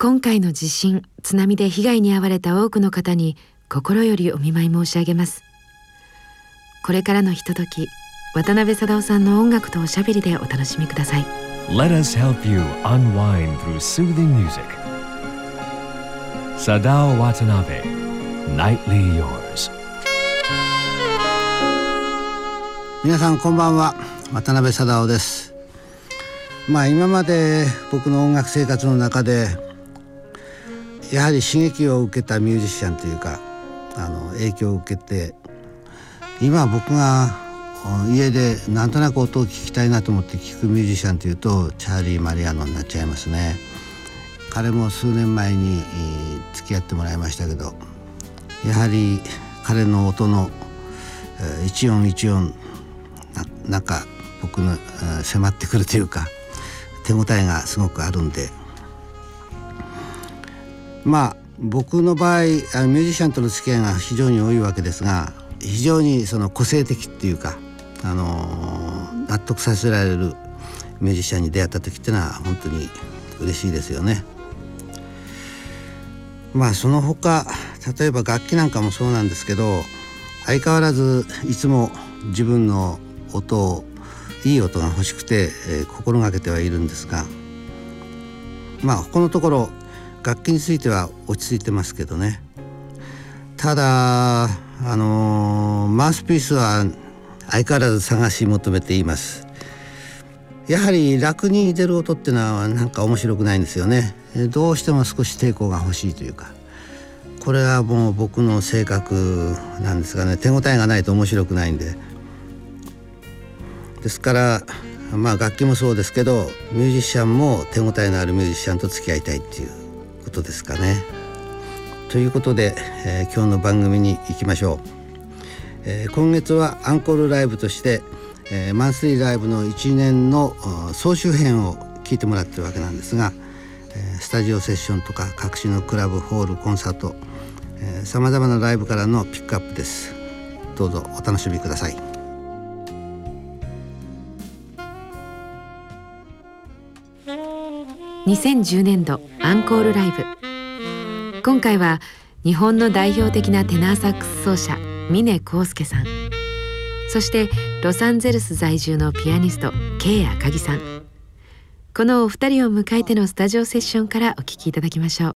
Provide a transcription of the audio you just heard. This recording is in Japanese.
今回の地震、津波で被害に遭われた多くの方に心よりお見舞い申し上げます。これからのひととき、渡辺貞夫さんの音楽とおしゃべりでお楽しみください。 Let us help you unwind through soothing music. Sadao Watanabe, Nightly Yours. 皆さんこんばんは、渡辺貞夫です。今まで僕の音楽生活の中でやはり刺激を受けたミュージシャンというか影響を受けて、今僕が家でなんとなく音を聞きたいなと思って聞くミュージシャンというとチャーリー・マリアノになっちゃいますね。彼も数年前に付き合ってもらいましたけど、やはり彼の音の一音一音なんか僕の迫ってくるというか手応えがすごくあるんで、僕の場合ミュージシャンとの付き合いが非常に多いわけですが、非常にその個性的っていうか納得させられるミュージシャンに出会った時っていうのは本当に嬉しいですよね。その他例えば楽器なんかもそうなんですけど、相変わらずいつも自分の音をいい音が欲しくて、心がけてはいるんですが、ここのところ楽器については落ち着いてますけどね。ただマウスピースは相変わらず探し求めています。やはり楽に出る音っていうのはなんか面白くないんですよね。どうしても少し抵抗が欲しいというか、これはもう僕の性格なんですがね、手応えがないと面白くないんで。ですから楽器もそうですけど、ミュージシャンも手応えのあるミュージシャンと付き合いたいっていうことですかね。ということで、今日の番組に行きましょう。今月はアンコールライブとして、マンスリーライブの1年の総集編を聞いてもらってるわけなんですが、スタジオセッションとか各種のクラブホールコンサート、さまざまなライブからのピックアップです。どうぞお楽しみください。 2010年度アンコールライブ。今回は日本の代表的なテナーサックス奏者峰康介さん、そしてロサンゼルス在住のピアニストK赤木さん、このお二人を迎えてのスタジオセッションからお聴きいただきましょう。